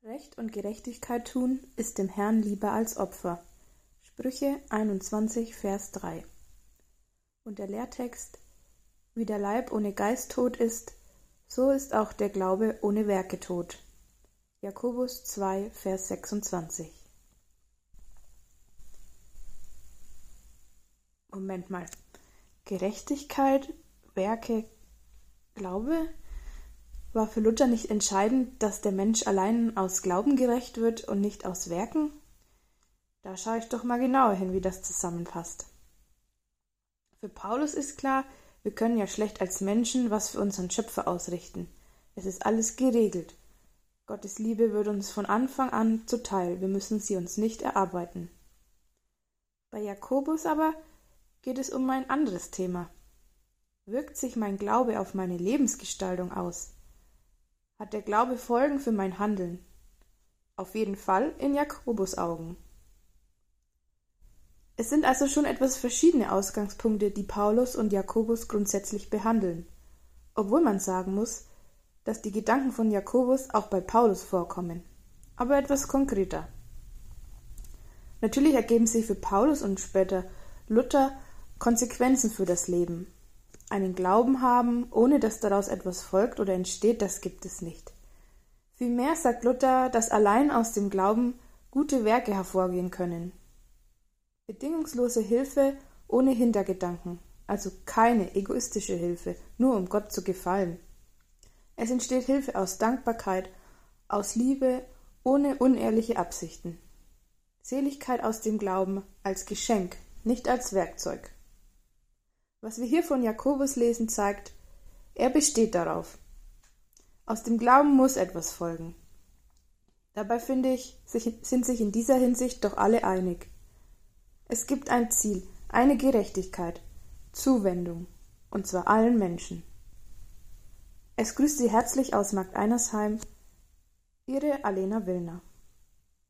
Recht und Gerechtigkeit tun ist dem Herrn lieber als Opfer. Sprüche 21, Vers 3. Und der Lehrtext: Wie der Leib ohne Geist tot ist, so ist auch der Glaube ohne Werke tot. Jakobus 2, Vers 26. Moment mal. Gerechtigkeit, Werke, Glaube? War für Luther nicht entscheidend, dass der Mensch allein aus Glauben gerecht wird und nicht aus Werken? Da schaue ich doch mal genauer hin, wie das zusammenpasst. Für Paulus ist klar, wir können ja schlecht als Menschen was für unseren Schöpfer ausrichten. Es ist alles geregelt. Gottes Liebe wird uns von Anfang an zuteil, wir müssen sie uns nicht erarbeiten. Bei Jakobus aber geht es um ein anderes Thema. Wirkt sich mein Glaube auf meine Lebensgestaltung aus? Hat der Glaube Folgen für mein Handeln? Auf jeden Fall in Jakobus Augen. Es sind also schon etwas verschiedene Ausgangspunkte, die Paulus und Jakobus grundsätzlich behandeln, obwohl man sagen muss, dass die Gedanken von Jakobus auch bei Paulus vorkommen, aber etwas konkreter. Natürlich ergeben sich für Paulus und später Luther Konsequenzen für das Leben. Einen Glauben haben, ohne dass daraus etwas folgt oder entsteht, das gibt es nicht. Vielmehr sagt Luther, dass allein aus dem Glauben gute Werke hervorgehen können. Bedingungslose Hilfe ohne Hintergedanken, also keine egoistische Hilfe, nur um Gott zu gefallen. Es entsteht Hilfe aus Dankbarkeit, aus Liebe, ohne unehrliche Absichten. Seligkeit aus dem Glauben als Geschenk, nicht als Werkzeug. Was wir hier von Jakobus lesen, zeigt, er besteht darauf. Aus dem Glauben muss etwas folgen. Dabei finde ich, sind sich in dieser Hinsicht doch alle einig. Es gibt ein Ziel, eine Gerechtigkeit, Zuwendung, und zwar allen Menschen. Es grüßt Sie herzlich aus Markt Einersheim, Ihre Alena Willner.